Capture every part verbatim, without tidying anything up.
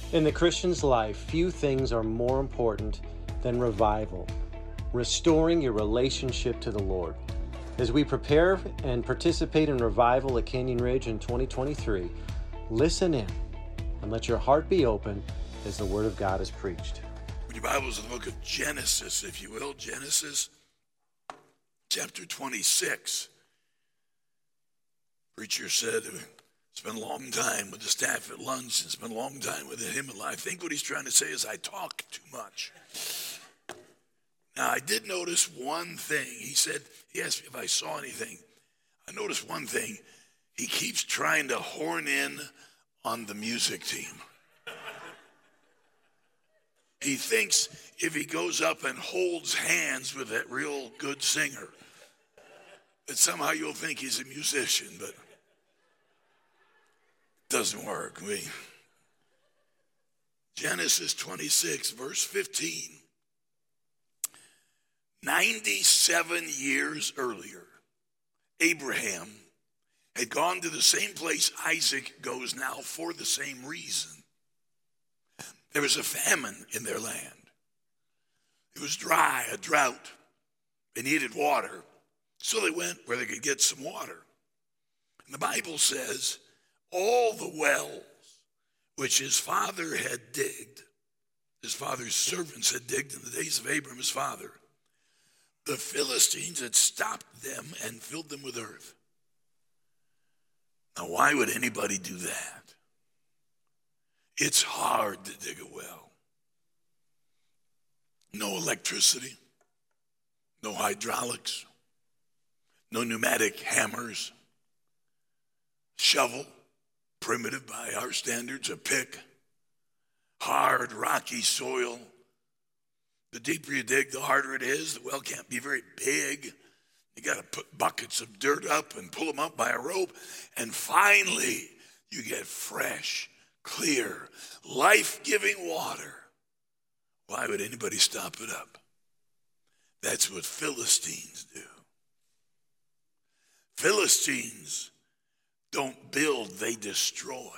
In the Christian's life, few things are more important than revival, restoring your relationship to the Lord. As we prepare and participate in revival at Canyon Ridge in twenty twenty-three, listen in and let your heart be open as the Word of God is preached. Your Bible's in the book of Genesis, if you will. Genesis chapter twenty-six. Preacher said it's been a long time with the staff at lunch. It's been a long time with him in life. I think what he's trying to say is I talk too much. Now, I did notice one thing. He said, he asked me if I saw anything. I noticed one thing. He keeps trying to horn in on the music team. He thinks if he goes up and holds hands with that real good singer, that somehow you'll think he's a musician, but it doesn't work. We, Genesis twenty-six, verse fifteen. ninety-seven years earlier, Abraham had gone to the same place Isaac goes now for the same reason. There was a famine in their land. It was dry, a drought. They needed water. So they went where they could get some water. And the Bible says, all the wells which his father had digged, his father's servants had digged in the days of Abraham, his father, the Philistines had stopped them and filled them with earth. Now, why would anybody do that? It's hard to dig a well. No electricity, no hydraulics, no pneumatic hammers, shovel, primitive by our standards, a pick, hard, rocky soil. The deeper you dig, the harder it is. The well can't be very big. You got to put buckets of dirt up and pull them up by a rope. And finally, you get fresh, clear, life-giving water. Why would anybody stop it up? That's what Philistines do. Philistines don't build, they destroy.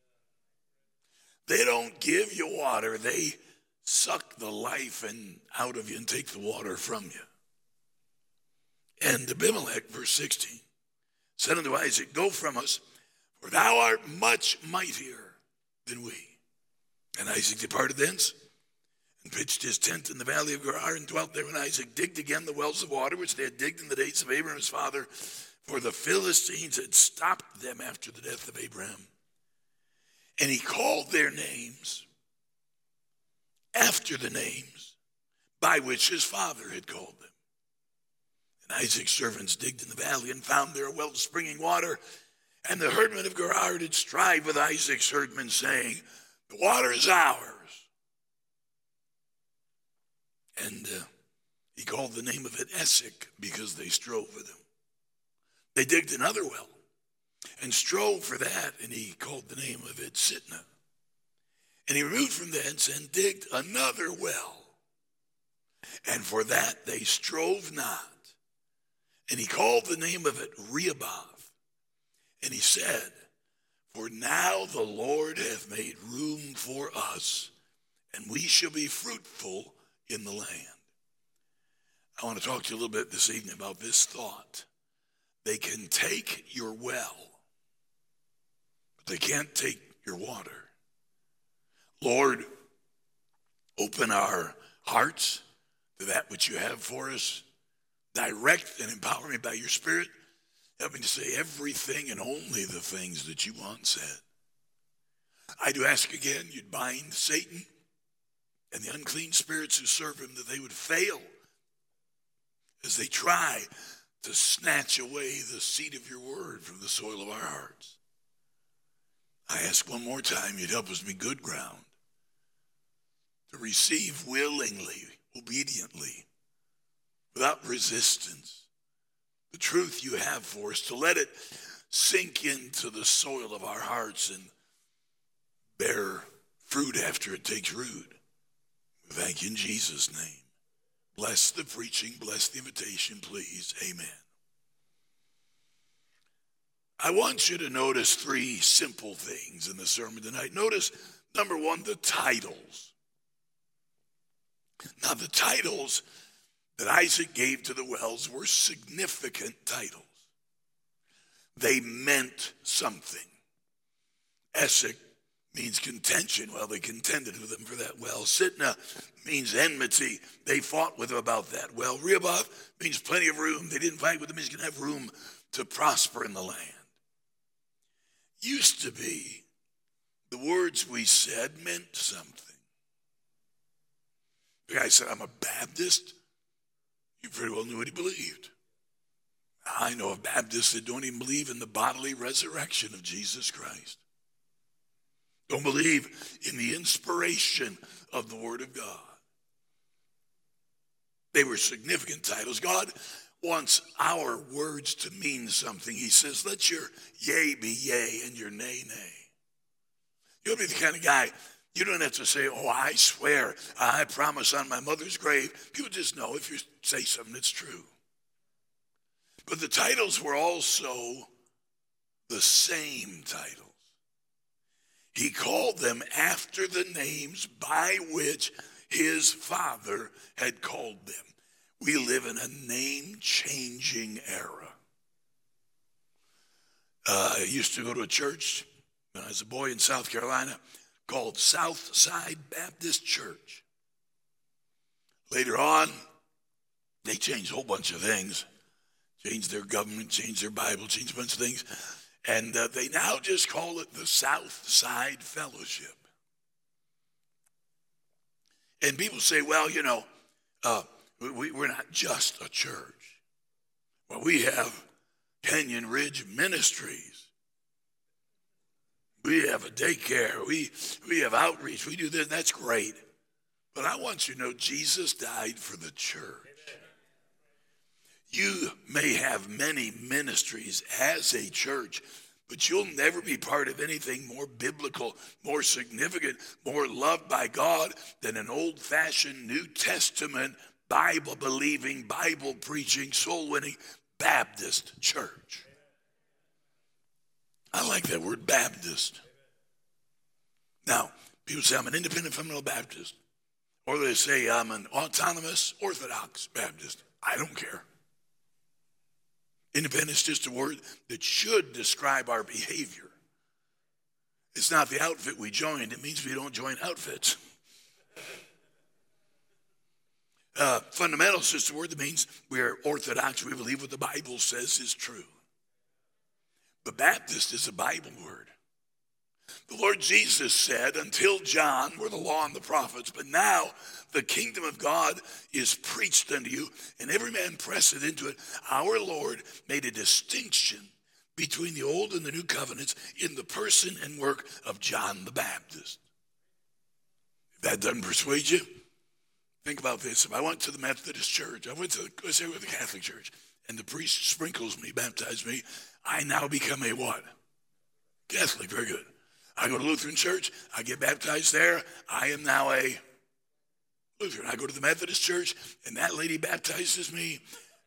They don't give you water, they suck the life and out of you and take the water from you. And Abimelech, verse sixteen, said unto Isaac, go from us, for thou art much mightier than we. And Isaac departed thence and pitched his tent in the valley of Gerar and dwelt there. And Isaac digged again the wells of water which they had digged in the days of Abraham his father, for the Philistines had stopped them after the death of Abraham. And he called their names after the names by which his father had called them. And Isaac's servants digged in the valley and found there a well of springing water. And the herdmen of Gerar did strive with Isaac's herdmen, saying, the water is ours. And uh, he called the name of it Esek, because they strove with him. They digged another well and strove for that, and he called the name of it Sitnah. And he removed from thence and digged another well. And for that they strove not. And he called the name of it Rehoboth. And he said, for now the Lord hath made room for us, and we shall be fruitful in the land. I want to talk to you a little bit this evening about this thought. They can take your well, but they can't take your water. Lord, open our hearts to that which you have for us. Direct and empower me by your Spirit. Help me to say everything and only the things that you want said. I do ask again, you'd bind Satan and the unclean spirits who serve him, that they would fail as they try to snatch away the seed of your word from the soil of our hearts. I ask one more time, you'd help us be good ground to receive willingly, obediently, without resistance, the truth you have for us, to let it sink into the soil of our hearts and bear fruit after it takes root. We thank you in Jesus' name. Bless the preaching, bless the invitation, please. Amen. I want you to notice three simple things in the sermon tonight. Notice Number one, the titles. Now, the titles that Isaac gave to the wells were significant titles. They meant something. Esek means contention. Well, they contended with him for that well. Sitnah means enmity. They fought with him about that well. Rehoboth means plenty of room. They didn't fight with him. He's going to have room to prosper in the land. Used to be, the words we said meant something. The guy said, I'm a Baptist. You pretty well knew what he believed. I know of Baptists that don't even believe in the bodily resurrection of Jesus Christ. Don't believe in the inspiration of the Word of God. They were significant titles. God wants our words to mean something. He says, let your yea be yea and your nay, nay. You'll be the kind of guy, you don't have to say, oh, I swear, I promise on my mother's grave. People just know if you say something, it's true. But the titles were also the same titles. He called them after the names by which his father had called them. We live in a name-changing era. Uh, I used to go to a church when I was a boy in South Carolina called Southside Baptist Church. Later on, they changed a whole bunch of things. Changed their government, changed their Bible, changed a bunch of things. And uh, they now just call it the Southside Fellowship. And people say, well, you know, uh, we, we're not just a church. Well, we have Canyon Ridge Ministries. We have a daycare. We, we have outreach. We do this. That's great. But I want you to know Jesus died for the church. You may have many ministries as a church, but you'll never be part of anything more biblical, more significant, more loved by God than an old-fashioned New Testament, Bible-believing, Bible-preaching, soul-winning Baptist church. I like that word, Baptist. Now, people say I'm an independent fundamental Baptist, or they say I'm an autonomous Orthodox Baptist. I don't care. Independent is just a word that should describe our behavior. It's not the outfit we joined. It means we don't join outfits. Uh, fundamental is just a word that means we're orthodox. We believe what the Bible says is true. But Baptist is a Bible word. The Lord Jesus said, until John were the law and the prophets, but now the kingdom of God is preached unto you, and every man presseth into it. Our Lord made a distinction between the old and the new covenants in the person and work of John the Baptist. If that doesn't persuade you, think about this. If I went to the Methodist church, I went to the, let's say with the Catholic church, and the priest sprinkles me, baptizes me, I now become a what? Catholic, very good. I go to Lutheran church, I get baptized there, I am now a Lutheran. I go to the Methodist church, and that lady baptizes me.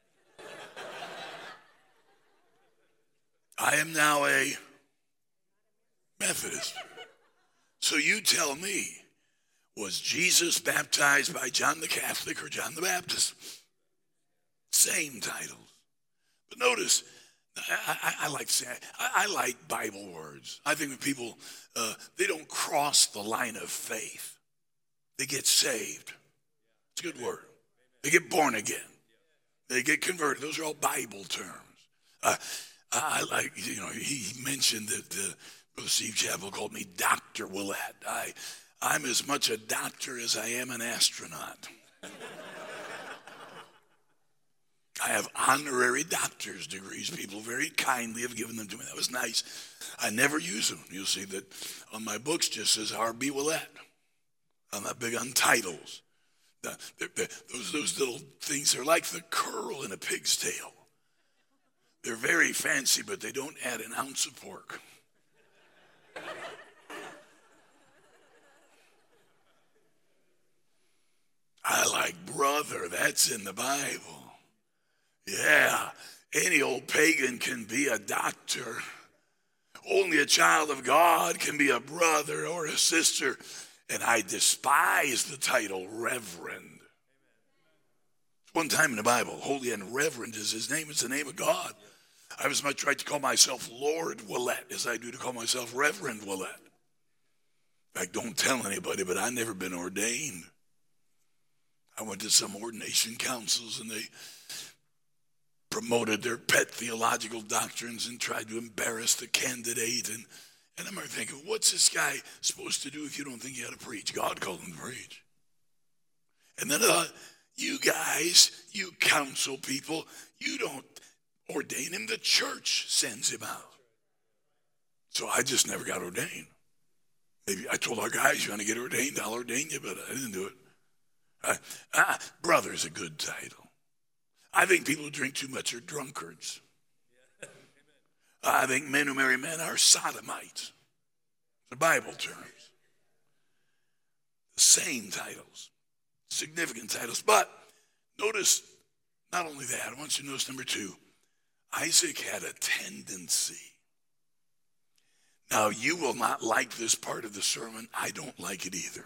I am now a Methodist. So you tell me, was Jesus baptized by John the Catholic or John the Baptist? Same titles. But notice, I, I, I like to say, I, I like Bible words. I think when people, uh, they don't cross the line of faith. They get saved. It's a good word. They get born again. They get converted. Those are all Bible terms. Uh, I, I like, you know, he mentioned that uh, Brother Steve Chappell called me Doctor Willett. I, I'm as much a doctor as I am an astronaut. I have honorary doctor's degrees. People very kindly have given them to me. That was nice. I never use them. You'll see that on my books just says R B Willett. I'm not big on titles. The, they're, they're, those, those little things are like the curl in a pig's tail. They're very fancy, but they don't add an ounce of pork. I like brother. That's in the Bible. Yeah, any old pagan can be a doctor. Only a child of God can be a brother or a sister. And I despise the title reverend. One time in the Bible, holy and reverend is his name. It's the name of God. I was much right to call myself Lord Willett as I do to call myself Reverend Willett. In fact, don't tell anybody, but I've never been ordained. I went to some ordination councils and they promoted their pet theological doctrines and tried to embarrass the candidate. And, and I'm thinking, what's this guy supposed to do if you don't think he ought to preach? God called him to preach. And then I thought, you guys, you council people, you don't ordain him. The church sends him out. So I just never got ordained. Maybe I told our guys, you want to get ordained, I'll ordain you, but I didn't do it. Uh, uh, brother's a good title. I think people who drink too much are drunkards. Uh, I think men who marry men are sodomites. The Bible terms. The same titles. Significant titles. But notice, not only that, I want you to notice number two. Isaac had a tendency. Now, you will not like this part of the sermon. I don't like it either.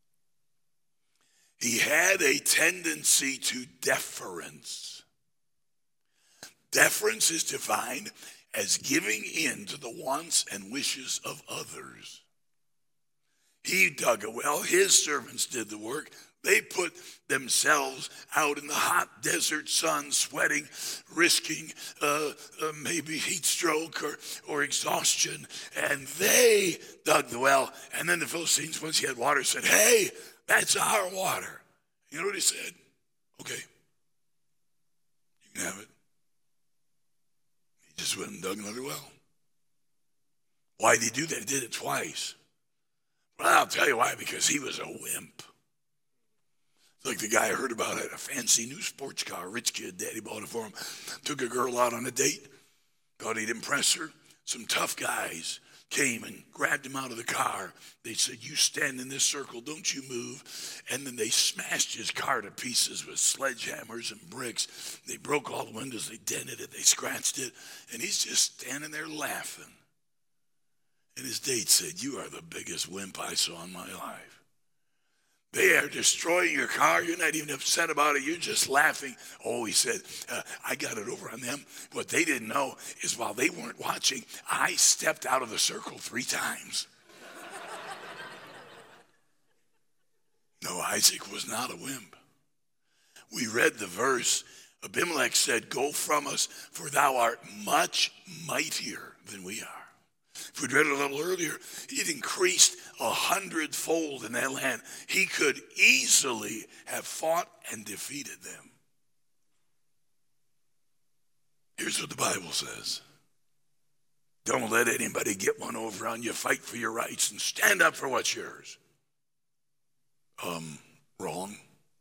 He had a tendency to deference. Deference is defined as giving in to the wants and wishes of others. He dug a well. His servants did the work. They put themselves out in the hot desert sun, sweating, risking uh, uh, maybe heat stroke or, or exhaustion. And they dug the well. And then the Philistines, once he had water, said, hey, that's our water. You know what he said? Okay, you can have it. He just went and dug another well. Why did he do that? He did it twice. Well, I'll tell you why, because he was a wimp. Like the guy I heard about had a fancy new sports car, rich kid, daddy bought it for him. Took a girl out on a date, thought he'd impress her. Some tough guys came and grabbed him out of the car. They said, you stand in this circle, don't you move. And then they smashed his car to pieces with sledgehammers and bricks. They broke all the windows, they dented it, they scratched it. And he's just standing there laughing. And his date said, you are the biggest wimp I saw in my life. They are destroying your car. You're not even upset about it. You're just laughing. Oh, he said, uh, I got it over on them. What they didn't know is while they weren't watching, I stepped out of the circle three times. No, Isaac was not a wimp. We read the verse. Abimelech said, go from us, for thou art much mightier than we are. If we'd read it a little earlier, he'd increased a hundredfold in that land. He could easily have fought and defeated them. Here's what the Bible says. Don't let anybody get one over on you. Fight for your rights and stand up for what's yours. Um, wrong.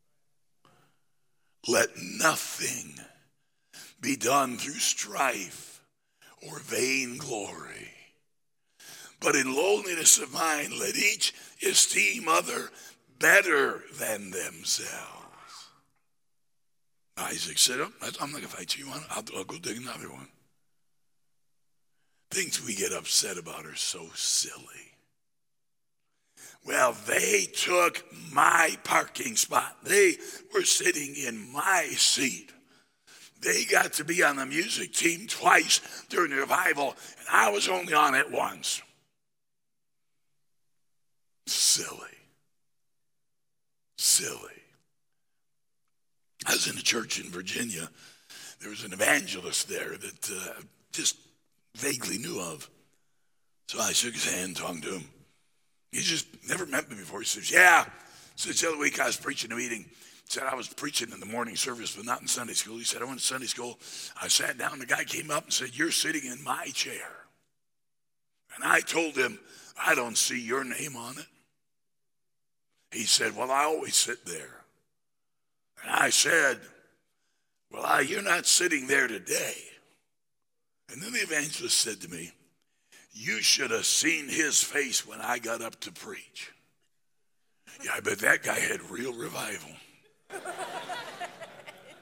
Let nothing be done through strife or vain glory. But in lowliness of mind, let each esteem other better than themselves. Isaac said, oh, I'm not going to fight you. I'll, I'll go dig another one. Things we get upset about are so silly. Well, they took my parking spot. They were sitting in my seat. They got to be on the music team twice during the revival, and I was only on it once. Silly. Silly. I was in a church in Virginia. There was an evangelist there that uh, just vaguely knew of. So I shook his hand, talked to him. He just never met me before. He says, yeah. So the other week I was preaching a meeting. He said, I was preaching in the morning service, but not in Sunday school. He said, I went to Sunday school. I sat down. The guy came up and said, you're sitting in my chair. And I told him, I don't see your name on it. He said, well, I always sit there. And I said, well, I, you're not sitting there today. And then the evangelist said to me, you should have seen his face when I got up to preach. Yeah, I bet that guy had real revival.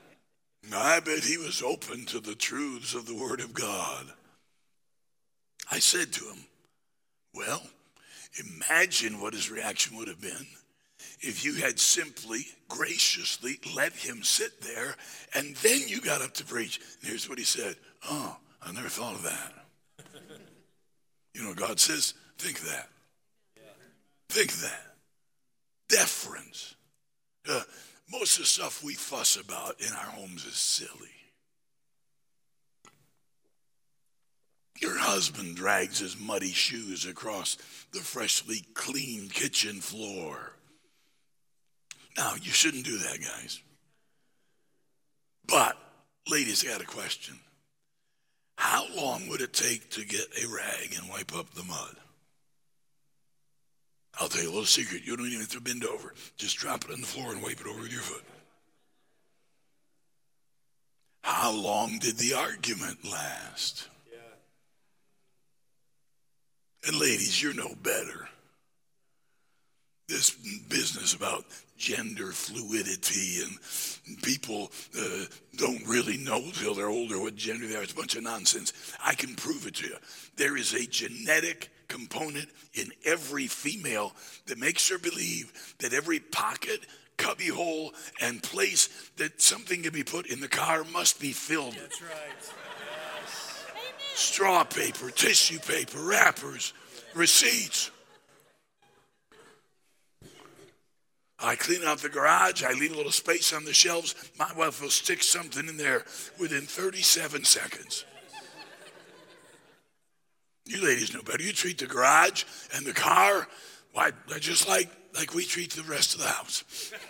I bet he was open to the truths of the Word of God. I said to him, well, imagine what his reaction would have been if you had simply, graciously let him sit there and then you got up to preach. And here's what he said. Oh, I never thought of that. You know, God says, think of that. Think of that. Deference. Uh, most of the stuff we fuss about in our homes is silly. Your husband drags his muddy shoes across the freshly cleaned kitchen floor. Now, you shouldn't do that, guys. But, ladies, I got a question. How long would it take to get a rag and wipe up the mud? I'll tell you a little secret. You don't even have to bend over. Just drop it on the floor and wipe it over with your foot. How long did the argument last? Yeah. And ladies, you're no better. This business about gender fluidity and people uh, don't really know till they're older what gender they are. It's a bunch of nonsense. I can prove it to you. There is a genetic component in every female that makes her believe that every pocket, cubbyhole, and place that something can be put in the car must be filled. That's right. Yes. Straw paper, tissue paper, wrappers, receipts. I clean out the garage. I leave a little space on the shelves. My wife will stick something in there within thirty-seven seconds. You ladies know better. You treat the garage and the car, why, just like, like we treat the rest of the house.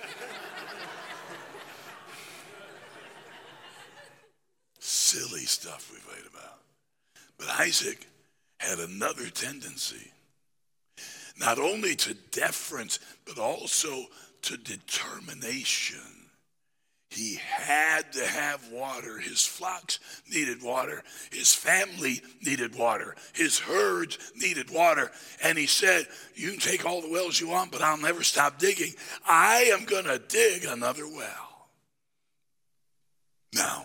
Silly stuff we fight about. But Isaac had another tendency. Not only to deference, but also to determination. He had to have water. His flocks needed water. His family needed water. His herds needed water. And he said, you can take all the wells you want, but I'll never stop digging. I am going to dig another well. Now,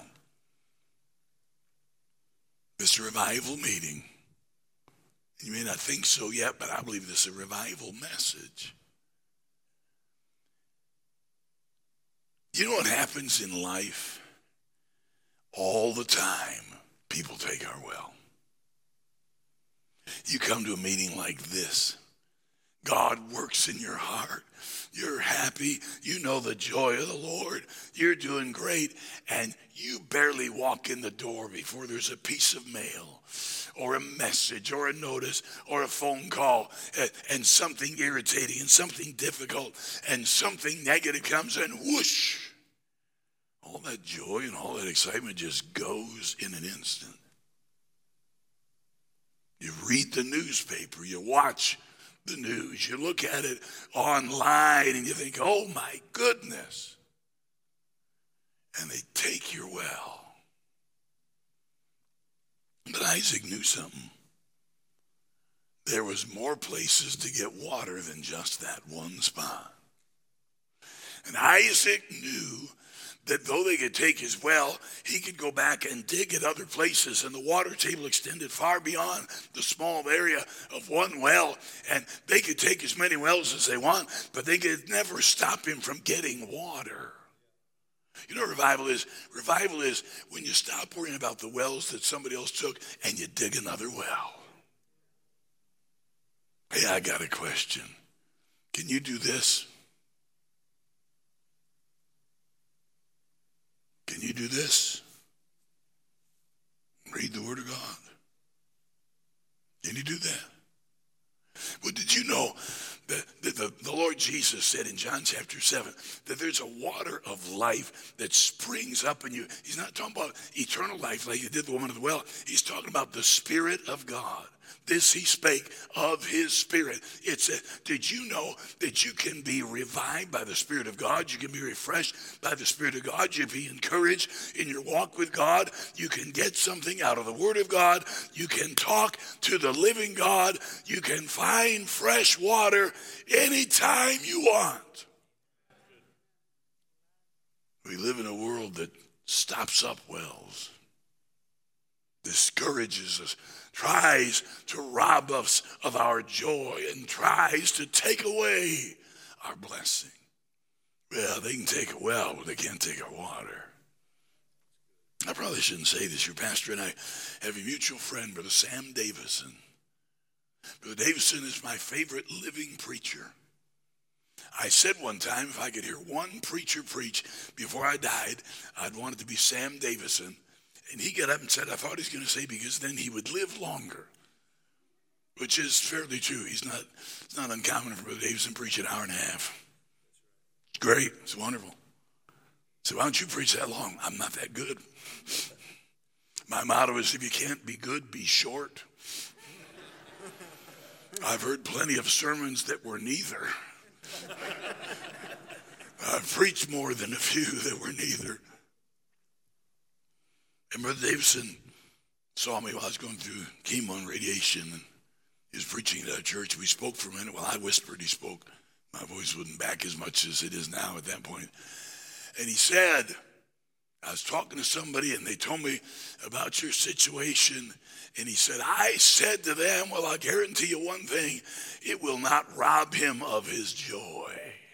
this revival meeting, you may not think so yet, but I believe this is a revival message. You know what happens in life? All the time, people take our well. You come to a meeting like this. God works in your heart. You're happy. You know the joy of the Lord. You're doing great. And you barely walk in the door before there's a piece of mail or a message or a notice or a phone call and, and something irritating and something difficult and something negative comes and whoosh. All that joy and all that excitement just goes in an instant. You read the newspaper. You watch the news. You look at it online and you think, oh my goodness. And they take your well. But Isaac knew something. There was more places to get water than just that one spot. And Isaac knew that though they could take his well, he could go back and dig at other places, and the water table extended far beyond the small area of one well, and they could take as many wells as they want, but they could never stop him from getting water. You know what revival is? Revival is when you stop worrying about the wells that somebody else took and you dig another well. Hey, I got a question. Can you do this? Can you do this? Read the Word of God. Can you do that? Well, did you know that, that the, the Lord Jesus said in John chapter seven that there's a water of life that springs up in you? He's not talking about eternal life like he did the woman of the well. He's talking about the Spirit of God. This he spake of his Spirit. It said, did you know that you can be revived by the Spirit of God? You can be refreshed by the Spirit of God. You can be encouraged in your walk with God. You can get something out of the Word of God. You can talk to the living God. You can find fresh water anytime you want. We live in a world that stops up wells, discourages us, tries to rob us of our joy and tries to take away our blessing. Well, they can take a well, but they can't take our water. I probably shouldn't say this. Your pastor and I have a mutual friend, Brother Sam Davison. Brother Davison is my favorite living preacher. I said one time if I could hear one preacher preach before I died, I'd want it to be Sam Davison. And he got up and said, I thought he was going to say because then he would live longer, which is fairly true. He's not, it's not uncommon for Brother Davison to preach an hour and a half. It's great. It's wonderful. So why don't you preach that long? I'm not that good. My motto is if you can't be good, be short. I've heard plenty of sermons that were neither. I've preached more than a few that were neither. And Brother Davison saw me while I was going through chemo and radiation, and he was preaching at our church. We spoke for a minute. While I whispered, he spoke. My voice wasn't back as much as it is now at that point. And he said, I was talking to somebody, and they told me about your situation. And he said, I said to them, well, I'll guarantee you one thing. It will not rob him of his joy.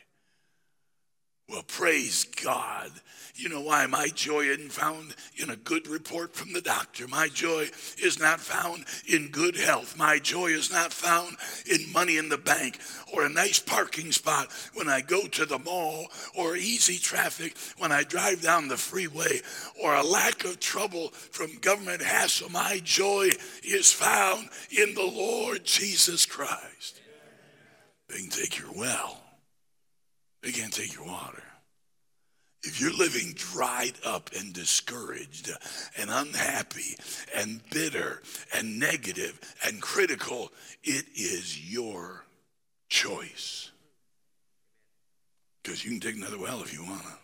Well, praise God. You know why my joy isn't found in a good report from the doctor. My joy is not found in good health. My joy is not found in money in the bank or a nice parking spot when I go to the mall or easy traffic when I drive down the freeway or a lack of trouble from government hassle. My joy is found in the Lord Jesus Christ. They can take your well. They can't take your water. If you're living dried up and discouraged and unhappy and bitter and negative and critical, it is your choice. Because you can dig another well if you want to.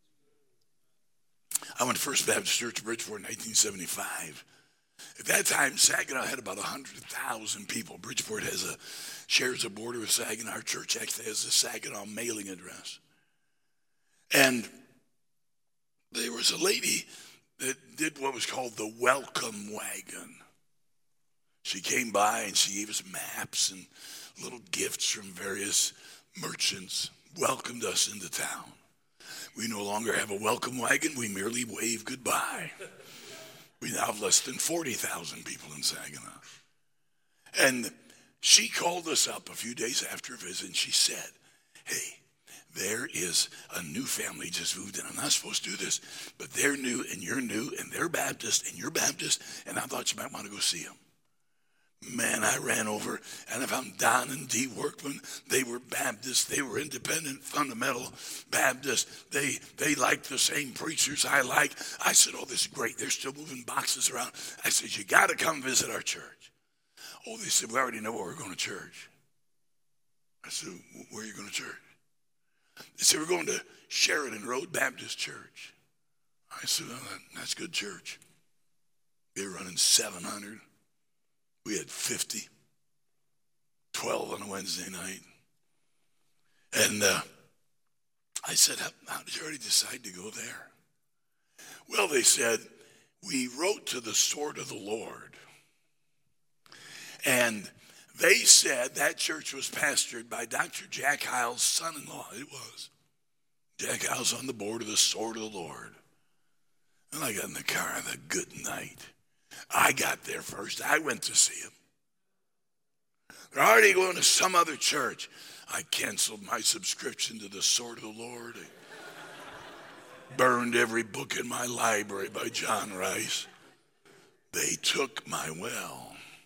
I went to First Baptist Church of Bridgeport in nineteen seventy-five. At that time, Saginaw had about one hundred thousand people. Bridgeport has a shares a border with Saginaw. Our church actually has a Saginaw mailing address. And there was a lady that did what was called the welcome wagon. She came by and she gave us maps and little gifts from various merchants, welcomed us into town. We no longer have a welcome wagon. We merely wave goodbye. We now have less than forty thousand people in Saginaw. And she called us up a few days after a visit and she said, hey, there is a new family just moved in. I'm not supposed to do this, but they're new and you're new and they're Baptist and you're Baptist, and I thought you might want to go see them. Man, I ran over, and I found Don and Dee Workman. They were Baptists. They were independent, fundamental Baptists. They they liked the same preachers I like. I said, oh, this is great. They're still moving boxes around. I said, you got to come visit our church. Oh, they said, we already know where we're going to church. I said, where are you going to church? They said, we're going to Sheridan Road Baptist Church. I said, well, that's good church. They were running seven hundred. We had fifty, twelve on a Wednesday night. And uh, I said, how, how did you already decide to go there? Well, they said, we wrote to the Sword of the Lord. And they said that church was pastored by Doctor Jack Hyles' son-in-law. It was. Jack Hyles on the board of the Sword of the Lord. And I got in the car on a good night. I got there first. I went to see him. They're already going to some other church. I canceled my subscription to the Sword of the Lord. I burned every book in my library by John Rice. They took my well.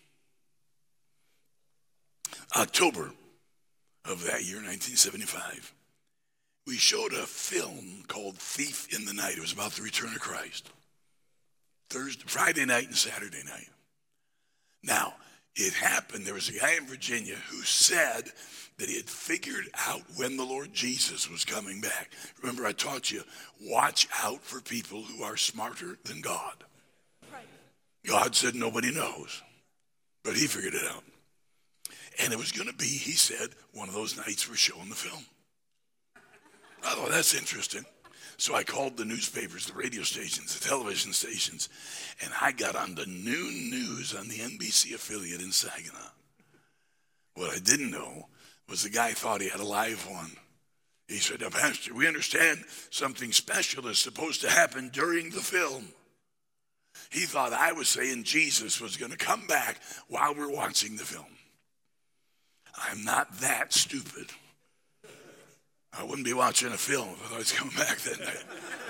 October of that year, nineteen seventy-five, we showed a film called Thief in the Night. It was about the return of Christ. Thursday, Friday night and Saturday night. Now, it happened, there was a guy in Virginia who said that he had figured out when the Lord Jesus was coming back. Remember, I taught you, watch out for people who are smarter than God. Right. God said nobody knows, but he figured it out. And it was going to be, he said, one of those nights we're showing the film. I thought, that's interesting. So I called the newspapers, the radio stations, the television stations, and I got on the noon news on the N B C affiliate in Saginaw. What I didn't know was the guy thought he had a live one. He said, now, Pastor, we understand something special is supposed to happen during the film. He thought I was saying Jesus was going to come back while we're watching the film. I'm not that stupid. I wouldn't be watching a film if I thought he was coming back that night.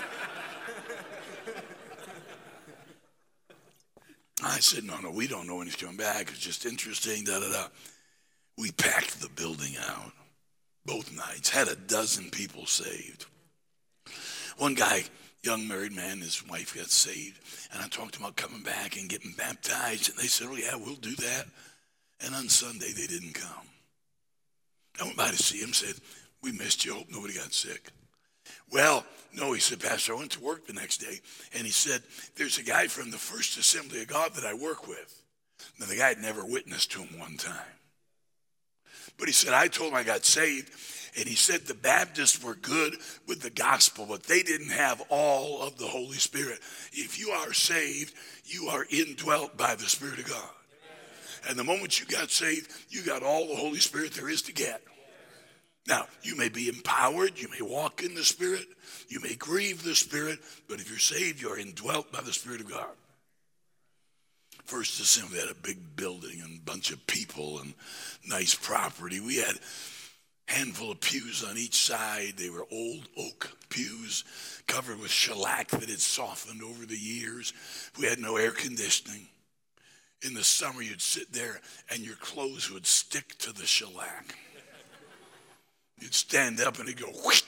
I said, no, no, we don't know when he's coming back. It's just interesting, da-da-da. We packed the building out both nights, had a dozen people saved. One guy, young married man, his wife got saved, and I talked to him about coming back and getting baptized, and they said, oh, yeah, we'll do that. And on Sunday, they didn't come. I went by to see him, said, we missed you, hope nobody got sick. Well, no, he said, Pastor, I went to work the next day, and he said, there's a guy from the First Assembly of God that I work with. Now, the guy had never witnessed to him one time. But he said, I told him I got saved, and he said the Baptists were good with the gospel, but they didn't have all of the Holy Spirit. If you are saved, you are indwelt by the Spirit of God. And the moment you got saved, you got all the Holy Spirit there is to get. Now, you may be empowered, you may walk in the Spirit, you may grieve the Spirit, but if you're saved, you're indwelt by the Spirit of God. First Assembly had a big building and a bunch of people and nice property. We had a handful of pews on each side. They were old oak pews covered with shellac that had softened over the years. We had no air conditioning. In the summer, you'd sit there and your clothes would stick to the shellac. You'd stand up and it'd go whoosh.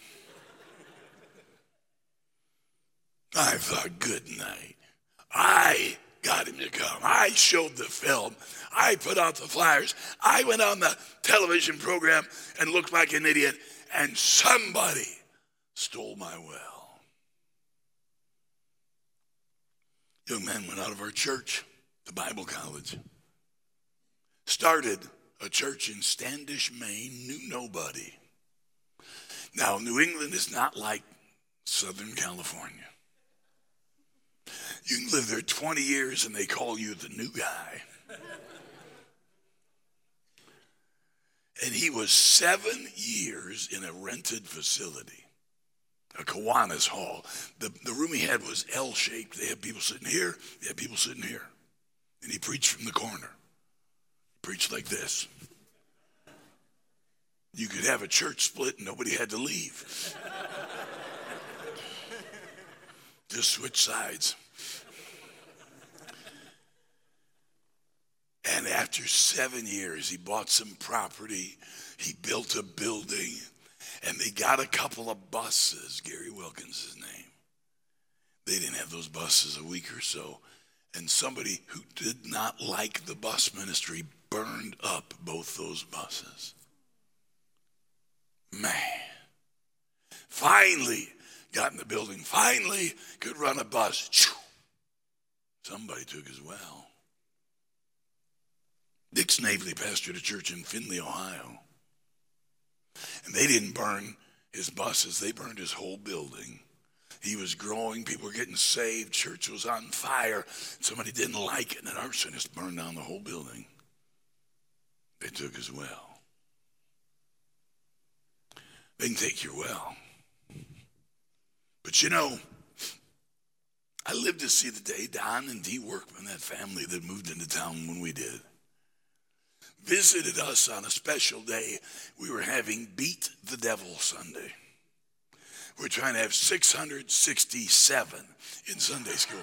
I thought, good night. I got him to come. I showed the film. I put out the flyers. I went on the television program and looked like an idiot, and somebody stole my well. Young man went out of our church, the Bible college, started a church in Standish, Maine, knew nobody. Now, New England is not like Southern California. You can live there twenty years and they call you the new guy. And he was seven years in a rented facility, a Kiwanis Hall. The, the room he had was L-shaped. They had people sitting here, they had people sitting here. And he preached from the corner. He preached like this. You could have a church split and nobody had to leave. Just switch sides. And after seven years, he bought some property. He built a building. And they got a couple of buses. Gary Wilkins' his name. They didn't have those buses a week or so. And somebody who did not like the bus ministry burned up both those buses. Man. Finally got in the building. Finally could run a bus. Somebody took his well. Dick Snavely pastored a church in Findlay, Ohio. And they didn't burn his buses. They burned his whole building. He was growing. People were getting saved. Church was on fire. Somebody didn't like it, and an arsonist burned down the whole building. They took his well. They can take your well. But you know, I lived to see the day Don and Dee Workman, that family that moved into town when we did, visited us on a special day. We were having Beat the Devil Sunday. We're trying to have six hundred sixty-seven in Sunday school.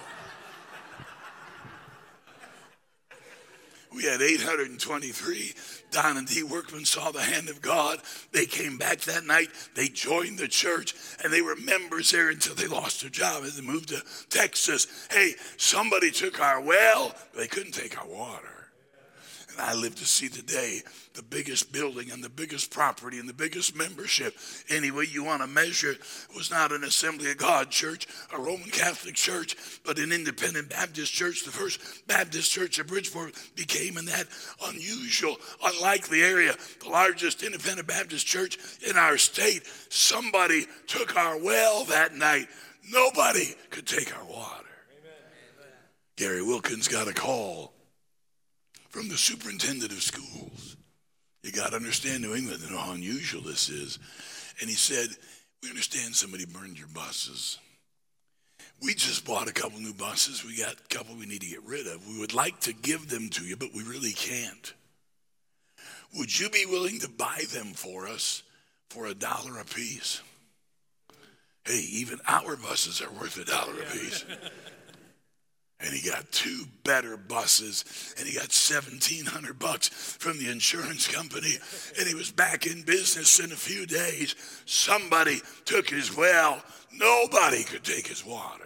We had eight hundred twenty-three. Don and Dee Workman saw the hand of God. They came back that night. They joined the church, and they were members there until they lost their job and they moved to Texas. Hey, somebody took our well, but they couldn't take our water. And I live to see the day, the biggest building and the biggest property and the biggest membership, any way you want to measure it, was not an Assembly of God church, a Roman Catholic church, but an independent Baptist church. The first Baptist church of Bridgeport became in that unusual, unlikely area, the largest independent Baptist church in our state. Somebody took our well that night. Nobody could take our water. Amen. Gary Wilkins got a call from the superintendent of schools. You got to understand New England and how unusual this is. And he said, we understand somebody burned your buses. We just bought a couple new buses. We got a couple we need to get rid of. We would like to give them to you, but we really can't. Would you be willing to buy them for us for a dollar a piece? Hey, even our buses are worth a dollar a piece. And he got two better buses, and he got seventeen hundred bucks from the insurance company, and he was back in business in a few days. Somebody took his well. Nobody could take his water.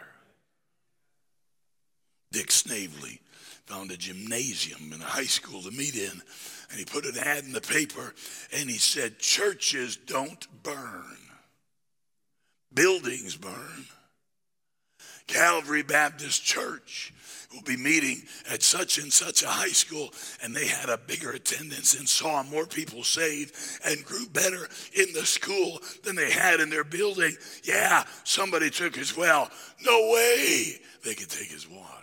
Dick Snavely found a gymnasium in a high school to meet in, and he put an ad in the paper, and he said, churches don't burn. Buildings burn. Calvary Baptist Church will be meeting at such and such a high school, and they had a bigger attendance and saw more people saved and grew better in the school than they had in their building. Yeah, somebody took his well. No way they could take his water.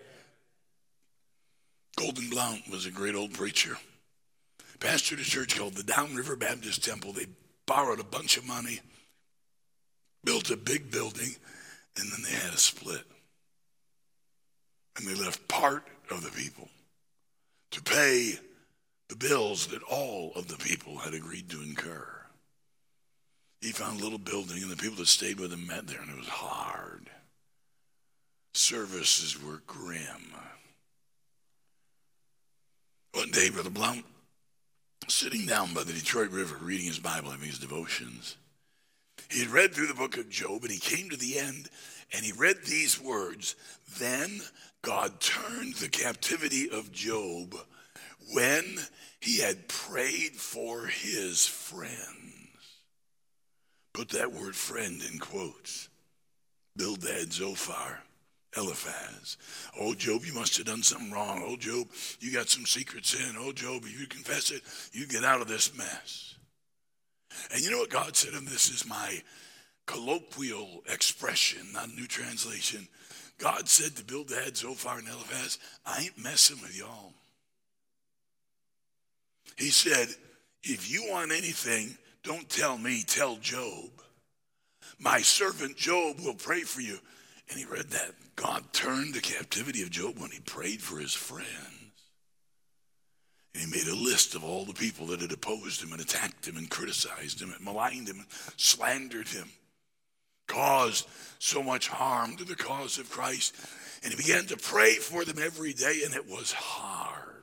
Golden Blount was a great old preacher. Pastored a church called the Downriver Baptist Temple. They borrowed a bunch of money, built a big building, and then they had a split. And they left part of the people to pay the bills that all of the people had agreed to incur. He found a little building, and the people that stayed with him met there, and it was hard. Services were grim. One day, Brother Blount, sitting down by the Detroit River, reading his Bible, having his devotions, he had read through the book of Job, and he came to the end, and he read these words, then God turned the captivity of Job when he had prayed for his friends. Put that word friend in quotes. Bildad, Zophar, Eliphaz. Oh, Job, you must have done something wrong. Oh, Job, you got some secret sin. Oh, Job, if you confess it, you get out of this mess. And you know what God said, and this is my colloquial expression, not a new translation. God said to Bildad, Zophar, and Eliphaz, I ain't messing with y'all. He said, if you want anything, don't tell me, tell Job. My servant Job will pray for you. And he read that. God turned the captivity of Job when he prayed for his friends. And he made a list of all the people that had opposed him and attacked him and criticized him and maligned him and slandered him, caused so much harm to the cause of Christ. And he began to pray for them every day, and it was hard.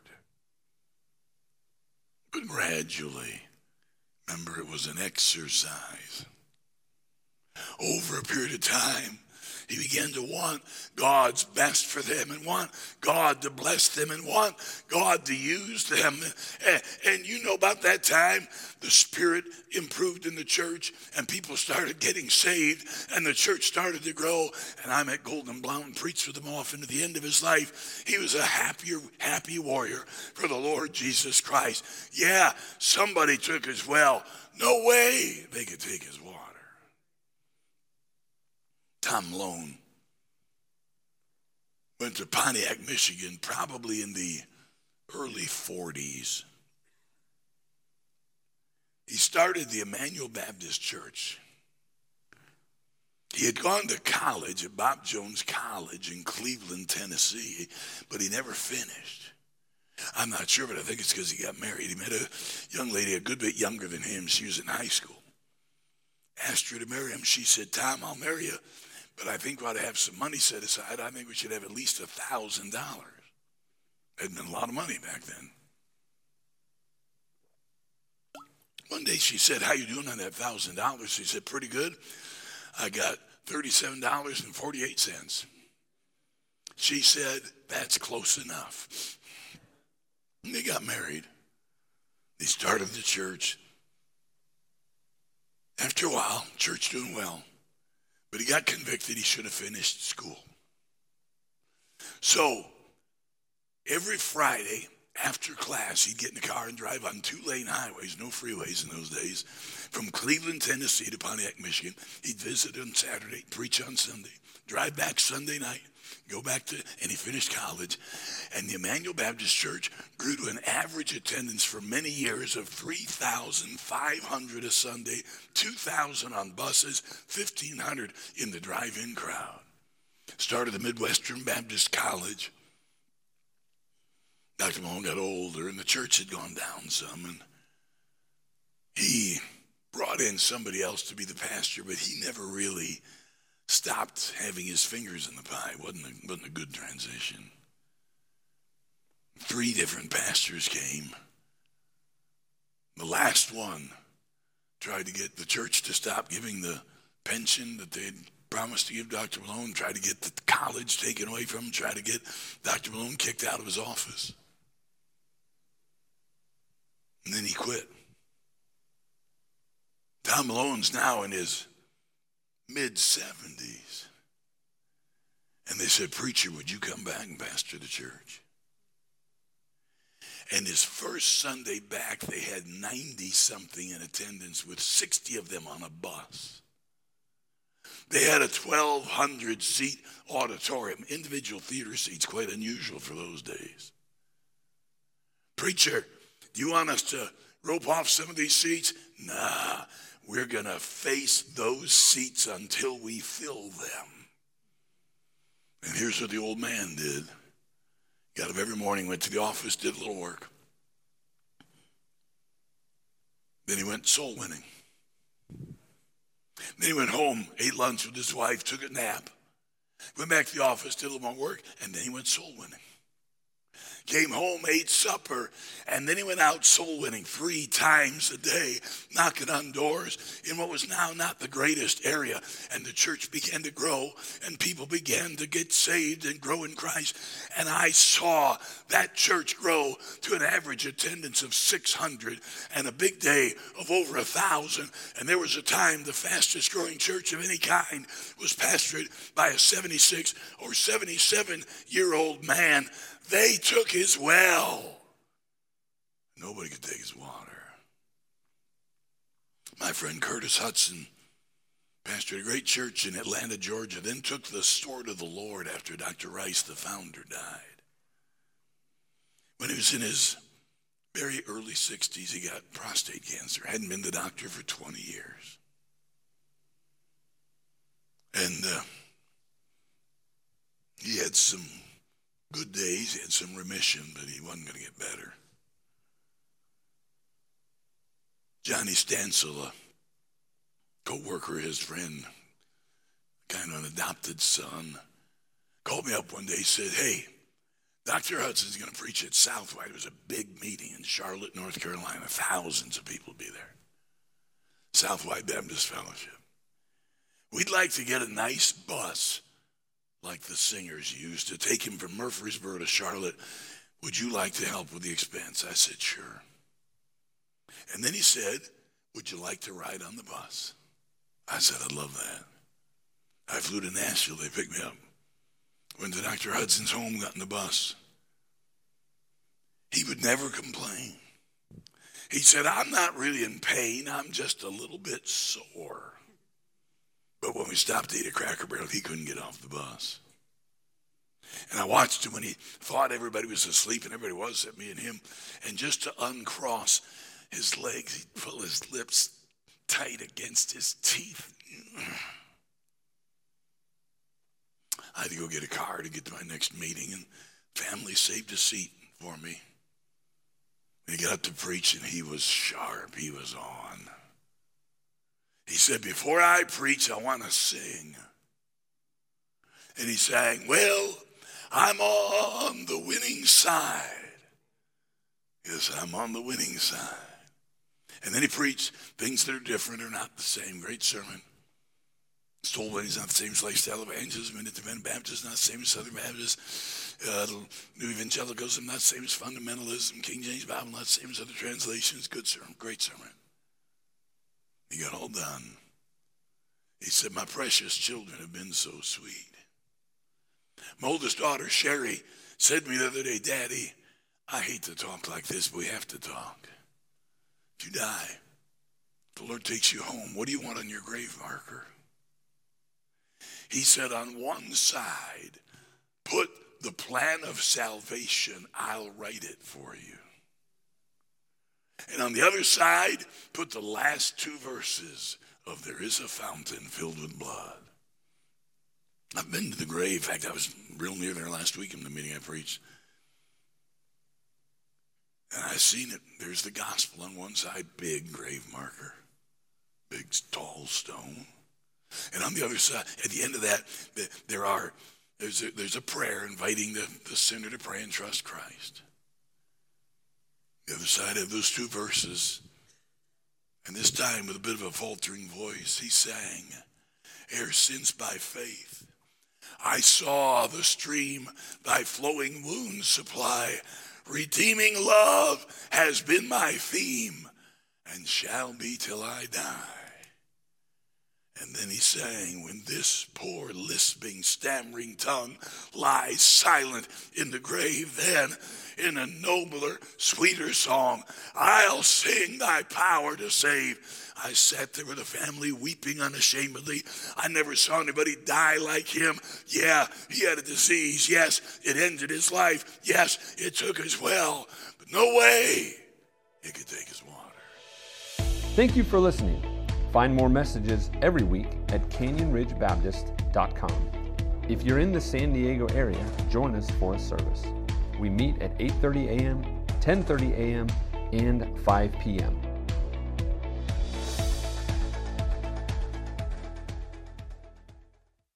But gradually, remember, it was an exercise. Over a period of time, he began to want God's best for them and want God to bless them and want God to use them. And, and you know, about that time, the Spirit improved in the church and people started getting saved and the church started to grow. And I met Golden Blount and preached with him off into the end of his life. He was a happier, happy warrior for the Lord Jesus Christ. Yeah, somebody took his well. No way they could take his water. Tom Lone went to Pontiac, Michigan, probably in the early forties. He started the Emmanuel Baptist Church. He had gone to college at Bob Jones College in Cleveland, Tennessee, but he never finished. I'm not sure, but I think it's because he got married. He met a young lady a good bit younger than him. She was in high school. Asked her to marry him. She said, Tom, I'll marry you, but I think we ought to have some money set aside. I think we should have at least a thousand dollars. Hadn't been a lot of money back then. One day she said, how you doing on that thousand dollars? She said, pretty good. I got thirty-seven dollars and forty-eight cents. She said, that's close enough. And they got married. They started the church. After a while, church doing well, but he got convicted he should have finished school. So every Friday after class, he'd get in the car and drive on two-lane highways, no freeways in those days, from Cleveland, Tennessee to Pontiac, Michigan. He'd visit on Saturday, preach on Sunday, drive back Sunday night, go back to, and he finished college. And the Emmanuel Baptist Church grew to an average attendance for many years of three thousand five hundred a Sunday, two thousand on buses, fifteen hundred in the drive-in crowd. Started the Midwestern Baptist College. Doctor Malone got older, and the church had gone down some, and he brought in somebody else to be the pastor, but he never really stopped having his fingers in the pie. Wasn't a, wasn't a good transition. Three different pastors came. The last one tried to get the church to stop giving the pension that they had promised to give Doctor Malone, tried to get the college taken away from him, tried to get Doctor Malone kicked out of his office. And then he quit. Tom Malone's now in his mid-seventies. And they said, "Preacher, would you come back and pastor the church?" And his first Sunday back, they had ninety-something in attendance with sixty of them on a bus. They had a twelve hundred seat auditorium, individual theater seats, quite unusual for those days. "Preacher, do you want us to rope off some of these seats?" "Nah, we're going to face those seats until we fill them." And here's what the old man did. Got up every morning, went to the office, did a little work. Then he went soul winning. Then he went home, ate lunch with his wife, took a nap, went back to the office, did a little more work, and then he went soul winning. Came home, ate supper, and then he went out soul winning three times a day, knocking on doors in what was now not the greatest area. And the church began to grow, and people began to get saved and grow in Christ. And I saw that church grow to an average attendance of six hundred and a big day of over a thousand. And there was a time the fastest growing church of any kind was pastored by a seventy-six or seventy-seven year old man. They took his well. Nobody could take his water. My friend Curtis Hudson pastored a great church in Atlanta, Georgia, then took the store to the Lord after Doctor Rice, the founder, died. When he was in his very early sixties, he got prostate cancer. Hadn't been to the doctor for twenty years. And uh, he had some good days, he had some remission, but he wasn't going to get better. Johnny Stansel, a co-worker, his friend, kind of an adopted son, called me up one day, said, "Hey, Doctor Hudson's going to preach at Southwide." It was a big meeting in Charlotte, North Carolina. Thousands of people would be there. Southwide Baptist Fellowship. "We'd like to get a nice bus like the singers used to take him from Murfreesboro to Charlotte. Would you like to help with the expense?" I said, "Sure." And then he said, "Would you like to ride on the bus?" I said, "I'd love that." I flew to Nashville. They picked me up. Went to Doctor Hudson's home, got in the bus. He would never complain. He said, "I'm not really in pain. I'm just a little bit sore." But when we stopped to eat a Cracker Barrel, he couldn't get off the bus. And I watched him when he thought everybody was asleep, and everybody was except me and him. And just to uncross his legs, he'd pull his lips tight against his teeth. I had to go get a car to get to my next meeting, and family saved a seat for me. He got up to preach, and he was sharp. He was on. He said, "Before I preach, I want to sing." And he sang, "Well, I'm on the winning side." Yes, I'm on the winning side. And then he preached things that are different or not the same. Great sermon. Soul winning is not the same as lifestyle evangelism. Independent Baptist is not the same as Southern Baptist. Uh, New Evangelicalism, not the same as fundamentalism. King James Bible, not the same as other translations. Good sermon, great sermon. He got all done. He said, my precious children have been so sweet. My oldest daughter, Sherry, said to me the other day, Daddy, I hate to talk like this, but we have to talk. If you die, the Lord takes you home. What do you want on your grave marker? He said, on one side, put the plan of salvation. I'll write it for you. And on the other side, put the last two verses of there is a fountain filled with blood. I've been to the grave. In fact, I was real near there last week in the meeting I preached. And I seen it. There's the gospel on one side, big grave marker, big tall stone. And on the other side, at the end of that, there are there's a, there's a prayer inviting the, the sinner to pray and trust Christ. The other side of those two verses, and this time with a bit of a faltering voice, he sang, ere since by faith I saw the stream thy flowing wounds supply. Redeeming love has been my theme and shall be till I die. And then he sang, when this poor lisping, stammering tongue lies silent in the grave, then in a nobler, sweeter song, I'll sing thy power to save. I sat there with a family weeping unashamedly. I never saw anybody die like him. Yeah, he had a disease. Yes, it ended his life. Yes, it took his well. But no way it could take his water. Thank you for listening. Find more messages every week at canyon ridge baptist dot com. If you're in the San Diego area, join us for a service. We meet at eight thirty a.m., ten thirty a.m., and five p.m.